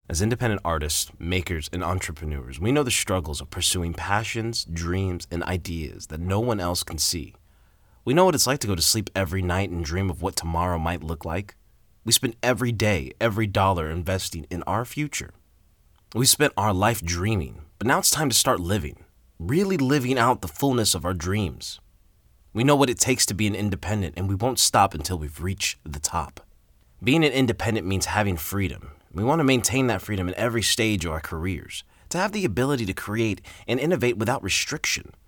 As independent artists, makers, and entrepreneurs, we know the struggles of pursuing passions, dreams, and ideas that no one else can see. We know what it's like to go to sleep every night and dream of what tomorrow might look like. We spend every day, every dollar investing in our future. We spent our life dreaming, but now it's time to start living, really living out the fullness of our dreams. We know what it takes to be an independent, and we won't stop until we've reached the top. Being an independent means having freedom. We want to maintain that freedom in every stage of our careers, to have the ability to create and innovate without restriction.